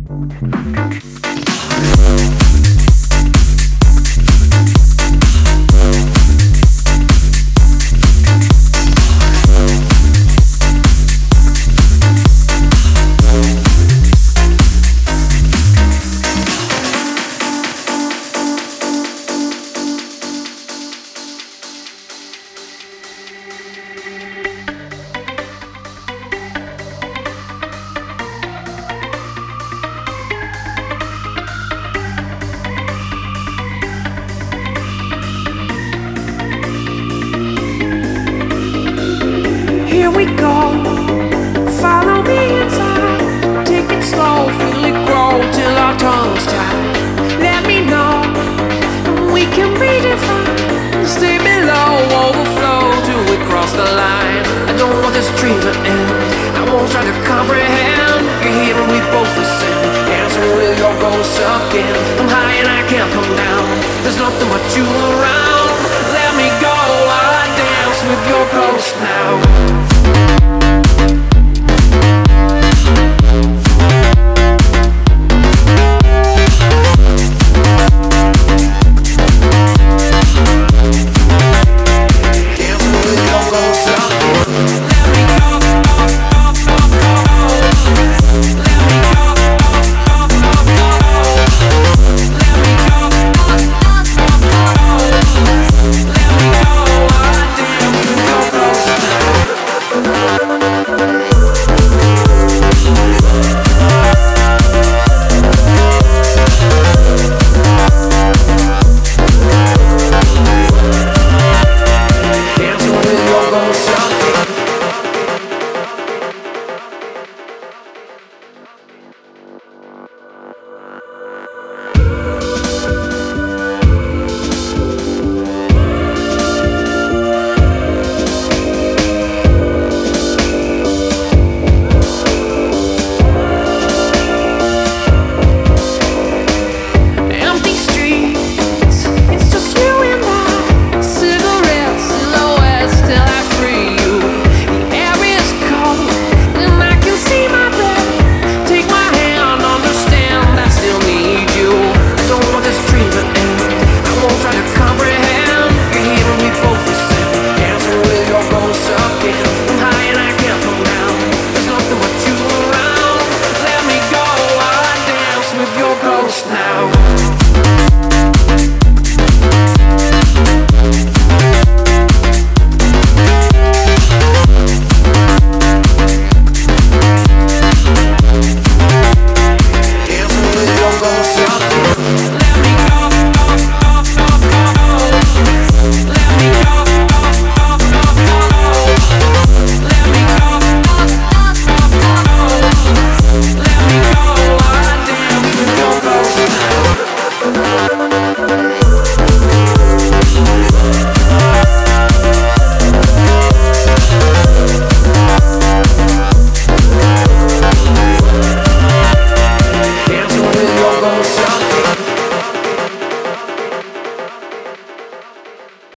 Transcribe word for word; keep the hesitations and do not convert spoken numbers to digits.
Here we go, follow me inside. Take it slow, feel it grow till our tongues tie. Let me know, we can redefine. Stay below, overflow till we cross the line. I don't want this dream to end, I won't try to comprehend. You're here and we both listen, answer with your ghost again. I'm high and I can't come down, there's nothing but you around. Let me go while I dance with your ghost now. Now